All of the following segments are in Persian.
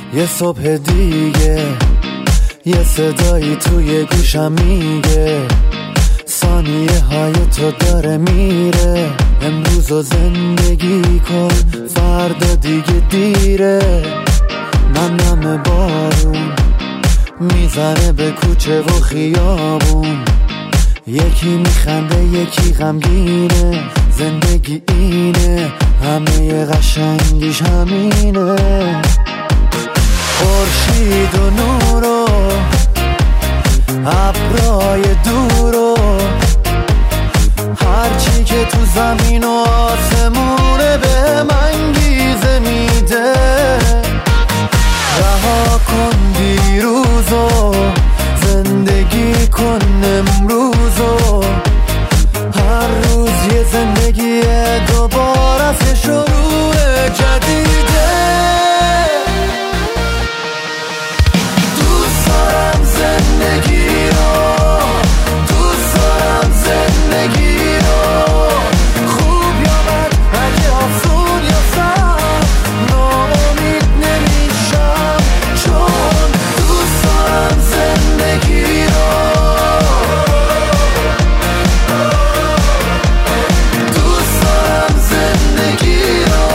یه صبح دیگه یه صدایی توی گوشم میگه ثانیه های تو داره میره، امروزو زندگی کن فردا دیگه دیره. نم بارون میزنه به کوچه و خیابون، یکی میخنده یکی غمگینه، زندگی اینه همه قشنگیش همینه. خورشید و نور و ابرای دور و هرچی که تو زمین و آسمونه به من انگیزه میده. رها کن دیروزو زندگی کن امروزو، هر روز یه زندگی دوباره از شروع جدیده. دوست دارم زندگی رو، دوست دارم زندگی رو، خوب یا بد اگه افزون یا سر ناامید نمیشم، چون دوست دارم زندگی رو، دوست دارم زندگی رو.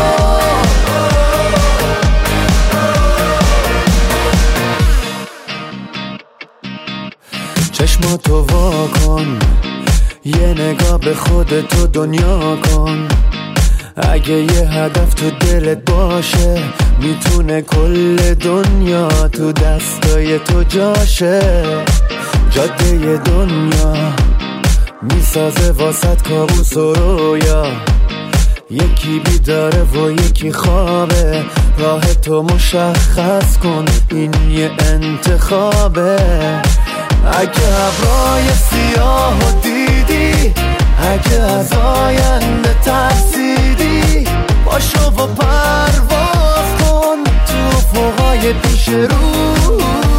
چشماتو وا کن، یه نگاه به خودتو دنیا کن، اگه یه هدف تو دلت باشه میتونه کل دنیا تو دستای تو جاشه. جاده دنیا میسازه واسط کابوس و رویا، یکی بیداره و یکی خوابه، راه تو مشخص کن این یه انتخابه. اگه ابرای سیاه و دیدی، اگه از آینده ترسیدی، باشو و پرواز کن تو افقای پیش رو.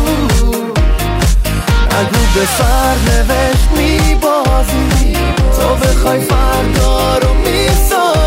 اگه به سرنوشت میبازی، تو بخوای فردا رو میسازی،